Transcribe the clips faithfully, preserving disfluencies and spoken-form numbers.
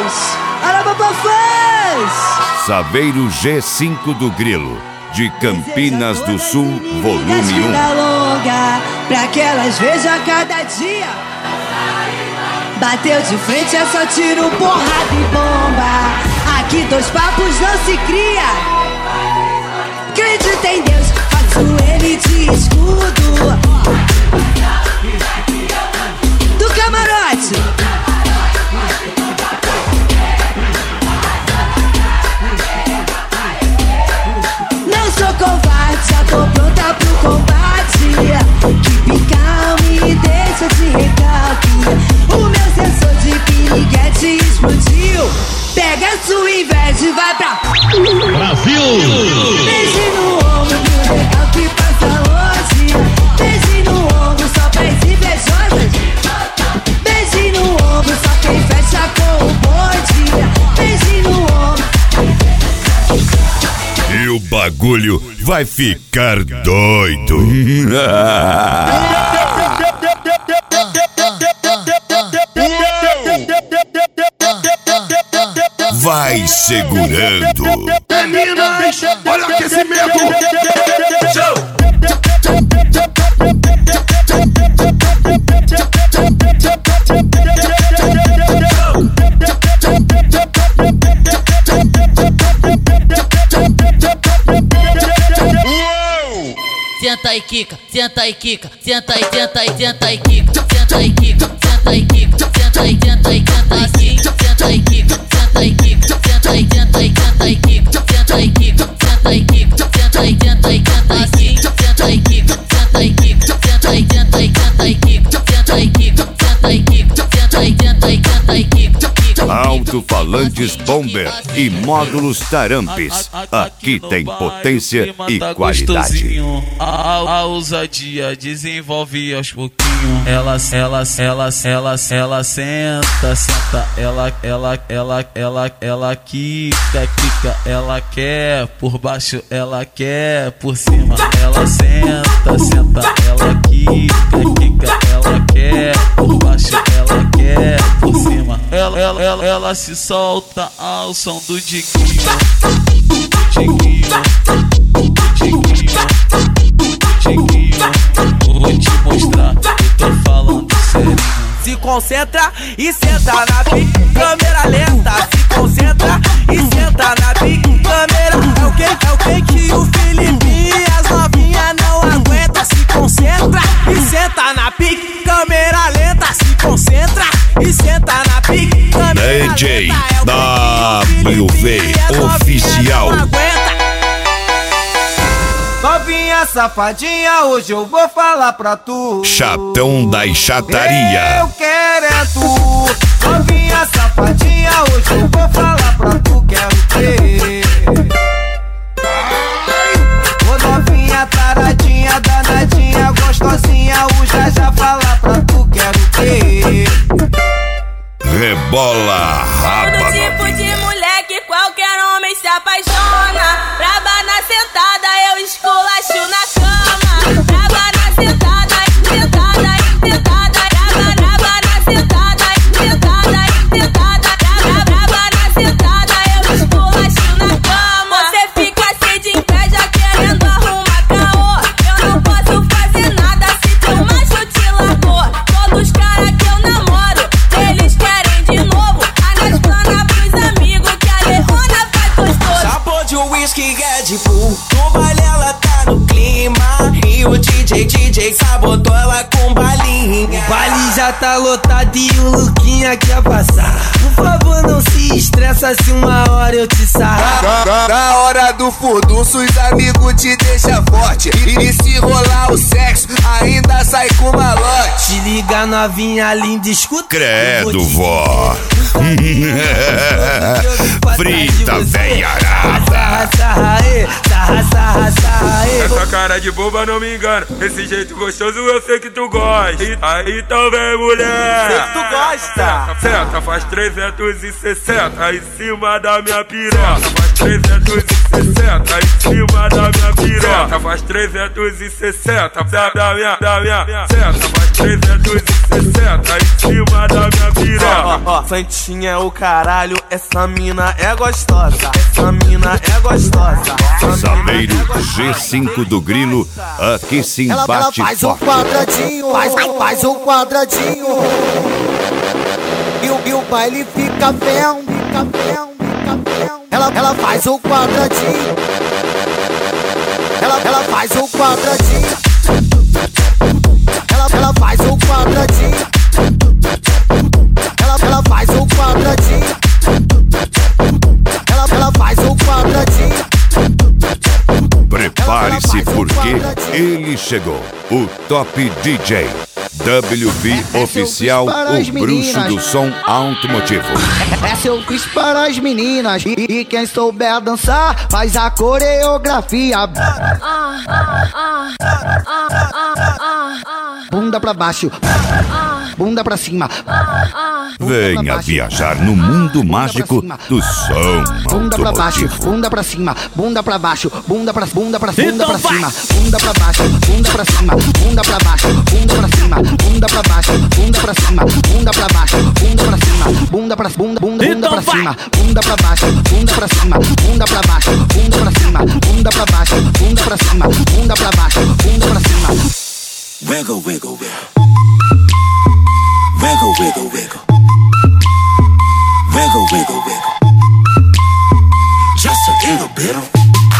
Alô, Papafãs! Saveiro G cinco do Grilo, de Campinas do Sul, volume um. Longa, pra que elas vejam a cada dia. Bateu de frente, é só tiro, porrada e bomba. Aqui dois papos não se cria. Acredita em Deus, faz o ele de escudo. Do camarote. Não sou covarde, já tô pronta pro combate. Keep calm e deixa de recalque. O meu sensor de piriguete explodiu. Pega a sua inveja e vai pra Brasil! Beijo no ombro do legal que passa longe. Beijo no ombro só pra as invejosas. Beijo no ombro só quem fecha com o bonde. Beijo no ombro. E o bagulho vai ficar doido. Vai segurando. Meninas, olha o aquecimento. Senta e quica, senta e quica, senta e senta e senta e quica, senta e quica, senta e quica, senta e senta e senta e quica, senta e quica, senta e quica, senta e senta e senta e quica, senta e quica, senta e quica, senta e senta e senta e quica, senta e quica, senta e quica, senta e senta e senta e quica, senta e quica, senta e quica, senta e senta e senta e quica. Alto-falantes Bomber e módulos Tarampes. Aqui tem potência e qualidade. A, a ousadia desenvolve aos pouquinhos. Ela, ela, ela, ela, ela senta, senta. Ela, ela, ela, ela, ela quica, quica. Ela quer por baixo, ela quer por cima. Ela senta, senta. Ela quica, quica. Ela quer por baixo, ela quer por cima. Ela, ela, ela, ela se solta ao som do diguinho, do diguinho, do diguinho. Vou te mostrar, eu tô falando sério. Se concentra e senta na pique, câmera lenta. Se concentra e senta na pique, câmera. É o que, é o que que o Filipinho e as novinhas não aguentam. Se concentra e senta na pique, câmera lenta. Se concentra e senta na pique, câmera D J lenta. É o W V Oficial. Novinha safadinha, hoje eu vou falar pra tu. Chatão da Chataria. Eu quero é tu. Novinha safadinha, hoje eu vou falar pra tu. Quero ter. Ô novinha taradinha, danadinha, gostosinha, o já já falar pra tu. Quero ter. Rebola raba. Todo tipo de mulher que qualquer homem se apaixona. Braba na sentada, eu esculacho na cama. Braba na sentada, sentada, sentada. Braba, braba na sentada, sentada, sentada. Braba, braba na sentada, eu esculacho na cama. Você fica assim de inveja querendo arrumar caô. Eu não posso fazer nada se teu macho te largou. Todos os caras que eu namoro, eles querem de novo. Anas plana pros amigos que a lerrona faz gostoso. Sabor de whisky Red Bull, no baile ela tá no clima. E o D J, D J sabotou ela com balinha. O baile já tá lotado e o Luquinha quer passar. Por favor não se estressa se uma hora eu te sarrar. Na, na hora do furdunço os amigos te deixam forte. E, e se rolar o sexo, ainda sai com malote. Te liga novinha linda, escuta. Credo, vó. Frita veiarada. Essa cara de boba não me engana. Esse jeito gostoso eu sei que tu gosta. Aí então vem mulher. Sei que tu gosta. Senta, faz trezentos e sessenta em cima da minha piroca. Faz trezentos e sessenta em cima da minha piroca. faz trezentos e sessenta. Da, da minha, da minha seta, faz trezentos e sessenta em cima da minha piroca. Ó, ó, ó, Santinha é o caralho, essa mina é gostosa. Essa mina é gostosa. Saveiro G cinco do Grilo, aqui se Ela, ela embate faz um forte. quadradinho, faz, faz um quadradinho. E o, e o baile fica bem, fica bem, fica bem. Ela, ela faz um quadradinho. Ela, ela faz um quadradinho. Ela, ela faz um quadradinho. Ela, ela faz um quadradinho. Ela, ela faz um quadradinho. Prepare-se porque ele chegou, o Top D J W V Oficial, o bruxo do som automotivo. Essa eu fiz para as meninas. E, e quem souber dançar faz a coreografia. Bunda pra baixo, bunda pra cima. Venha viajar no mundo mágico do som Bunda pra baixo, automotivo. bunda pra cima, bunda pra baixo, bunda pra bunda pra bunda pra cima, bunda pra baixo, bunda pra cima, bunda pra baixo, bunda pra cima, bunda pra baixo, bunda pra cima, bunda pra baixo, bunda pra cima, bunda pra bunda bunda bunda pra cima, bunda pra baixo, bunda pra cima, bunda pra baixo, bunda pra cima, bunda pra baixo, bunda pra cima, bunda pra baixo, bunda pra cima. Wiggle, wiggle, wiggle. Wiggle, wiggle, wiggle. Wiggle, wiggle, wiggle. Just a little bit of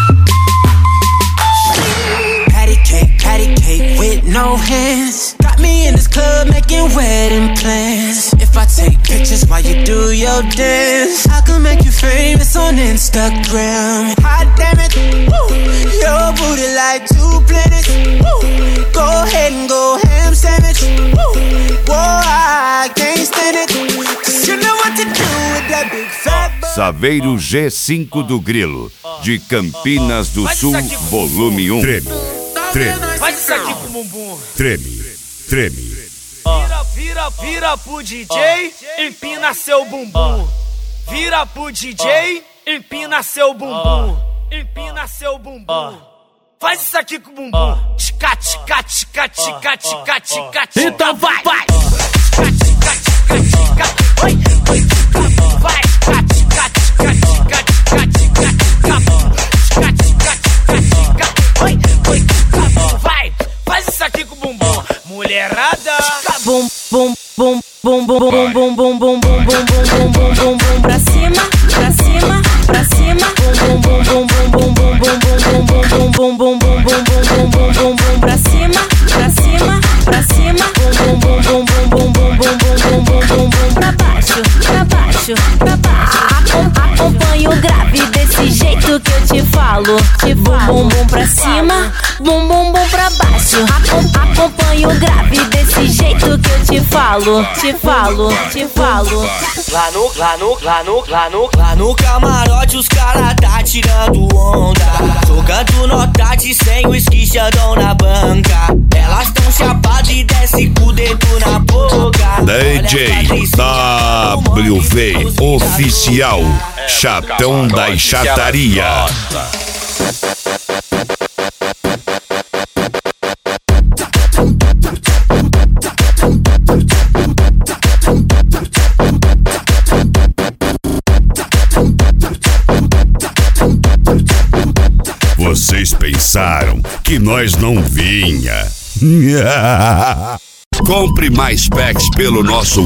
patty cake, patty cake with no hands. Got me in this club making wedding plans. If I take pictures while you do your dance, I can make you famous on Instagram. Hot damn it, woo. Your booty like two planets. Woo. Go ahead and go ham sandwich. Woo. Whoa, I can't stand it. Cause you know what to do with that big fat butt. Saveiro G cinco do Grilo, de Campinas do Sul, volume um. Treme, treme, Faz isso aqui com o bumbum. treme, treme. Vira, vira, vira pro D J, empina seu bumbum. Vira pro D J, empina seu bumbum. Empina seu bumbum. Faz isso aqui com o bumbum. Tica, tica, tica, tica, tica, tica, tica. Então vai, vai. Tica, tica, tica, tica. Oi, oi, vai. Tica, tica, tica, tica, tica, tica, tica. Tica, tica, tica, tica. Oi, oi, vai. Faz isso aqui com o bumbum. Mulherada. Bum, bum, bum, bum, bum, bum, bum, bum, bum, bum, bum, bum, bum, bum, bum, pra cima, pra cima, pra cima. Bum, bum, bum, bum, bum, bum, bum, bum, bum, bum, bum, bum, bum, bum, bum, bum, bum, bum, pra cima, pra cima, pra cima. Bum, bum, bum, bum, bum, bum, bum, bum, bum, bum, bum, bum, pra baixo, pra baixo, pra baixo. Acompanha o grave desse jeito que eu te falo. Tipo bum, bum pra cima, bum, bum, bum pra baixo. Acompanha o grave desse jeito que eu te falo, te falo, te falo. Lá no, lá no, lá no, lá no, lá no camarote os caras tá tirando onda. Jogando nota de cem, o esquichadão na banca. Elas tão chapadas e desce com o dedo na boca. D J W V Oficial, chatão da chataria. Vocês pensaram que nós não vinha? Compre mais packs pelo nosso